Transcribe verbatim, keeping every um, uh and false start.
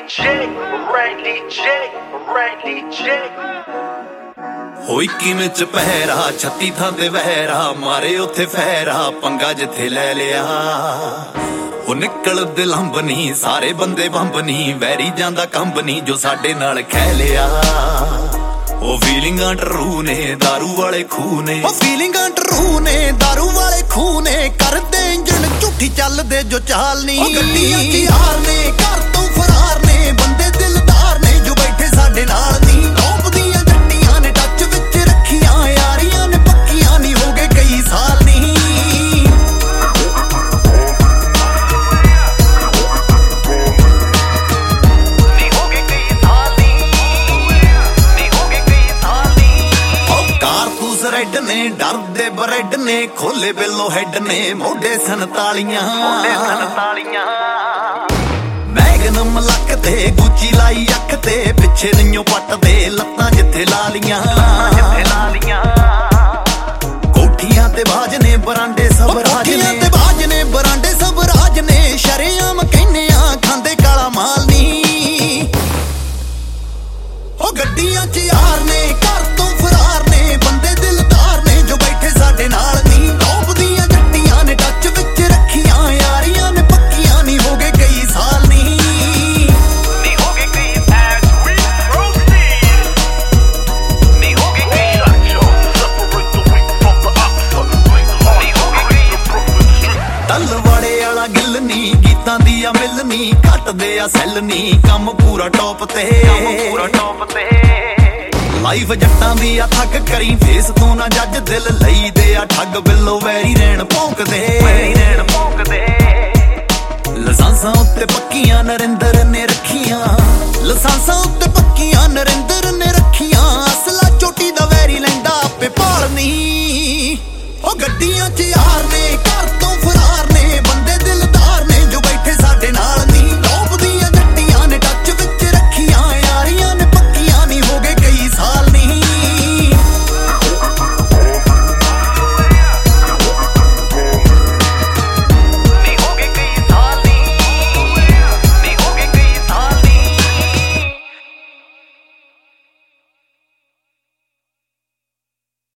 ਹੋਈ ਕਿਵੇਂ ਚ ਪਹਿਰਾ ਛੱਤੀ ਥਾਂ ਤੇ ਵਹਿਰਾ ਮਾਰੇ ਉੱਥੇ ਫਹਿਰਾ ਪੰਗਾ ਜਿੱਥੇ ਲੈ ਲਿਆ ਉਹ ਨਿਕਲ ਦਿਲੰਬ ਨੀ ਸਾਰੇ ਬੰਦੇ ਬੰਬ ਨੀ ਵੈਰੀ ਜਾਂਦਾ ਕੰਬ ਨੀ ਜੋ ਸਾਡੇ ਨਾਲ ਖਹਿ ਲਿਆ ਉਹ ਫੀਲਿੰਗਾਂ ਟਰੂ ਨੇ ਦਾਰੂ ਵਾਲੇ ਖੂਹ ਨੇ ਉਹ ਫੀਲਿੰਗਾਂ ਟਰੂ ਨੇ ਦਾਰੂ ਵਾਲੇ ਖੂਹ ਨੇ ਕਰਦੇ ਇੰਜਣ ਝੂਠੀ ਚੱਲਦੇ ਜੋ ਚਾਲ ਨੀ ਉਹ ਗੱਡੀਆਂ ਚ ਯਾਰ ਨੇ ਘਰ ਤੋਂ ਫਰਾਰ ਨੇ ਬੰਦੇ ਦਿਲਦਾਰ ਨੇ ਜੋ ਬੈਠੇ ਸਾਡੇ ਨਾਲ ਨੀ ਟੌਪਦੀਆਂ ਜੱਟੀਆਂ ਨੇ ਟੱਚ ਵਿੱਚ ਰੱਖੀਆਂ ਯਾਰੀਆਂ ਨੇ ਪੱਕੀਆਂ ਨੀ ਹੋ ਗਏ ਕਈ ਸਾਲ ਨੀ ਰੈਡ ਨੇ ਡਰਦੇ ਬਰੈਡ ਨੇ ਖੋਲੇ ਬਿੱਲੋ ਹੈਡ ਨੇ ਮੋਢੇ ਸੰਤਾਲੀਆਂ ਮੈਗਨਮ ਲੱਕ ਤੇ ਗੁੱਚੀ ਲਾਈ ਅੱਖ ਤੇ ਪਿੱਛੇ ਨਹੀਂਓ ਪੱਟਦੇ ਲੱਤਾਂ ਜਿੱਥੇ ਲਾਲੀਆਂ ਕੋਠੀਆਂ ਤੇ ਬਾਜ ਨੇ ਬਰਾਂਡੇ ਸਭ ਰਾਜ ਨੇ ਤੇ ਬਾਜ ਨੇ ਬਰਾਂਡੇ ਸਭ ਰਾਜ ਨੇ ਸ਼ਰੇਆਮ ਕਹਿੰਨੇ ਆ ਖਾਂਦੇ ਕਾਲਾ ਮਾਲ ਨੀ ਉਹ ਗੱਡੀਆਂ ਚ ਯਾਰ ਨੇ ਘਰ ਤੋਂ ਫਰਾਰ ਨੇ ਬੰਦੇ ਦਿਲਦਾਰ ਨੇ ਜੋ ਬੈਠੇ ਸਾਡੇ ਨਾਲ ਨੀ ਟੌਪਦੀਆਂ ਜੱਟੀਆਂ ਨੇ ਟੱਚ ਵਿੱਚ ਰੱਖੀਆਂ ਯਾਰੀਆਂ ਨੇ ਪੱਕੀਆਂ ਨੀ ਹੋ ਗਏ ਕਈ ਸਾਲ ਨੀ ਨੀ ਹੋ ਗਏ ਕਈ as we proceed ਨੀ ਹੋ ਗਏ ਕਈ separate the weak from the ox ਨੀ ਹੋ ਗਏ ਕਈ ਤਲ ਵਾਲੇ ਵਾਲਾ ਗਿੱਲ ਨੀ ਗੀਤਾਂ ਦੀ ਆ ਮਿਲ ਨੀ ਘੱਟਦੇ ਆ ਸੈੱਲ ਨੀ ਕੰਮ ਪੂਰਾ ਟੌਪ ਤੇ ਪੂਰਾ ਟੌਪ ਤੇ ਲਾਈਫ ਜੱਟਾਂ ਦੀ ਆ ਥੱਕ ਕਰੀ ਫੇਸ ਤੋਂ ਨਾ ਜੱਜ ਦਿਲ ਲਈਦੇ ਆ ਠੱਗ ਬਿੱਲੋ ਵੈਰੀ ਰਹਿਣ ਭੌਂਕਦੇ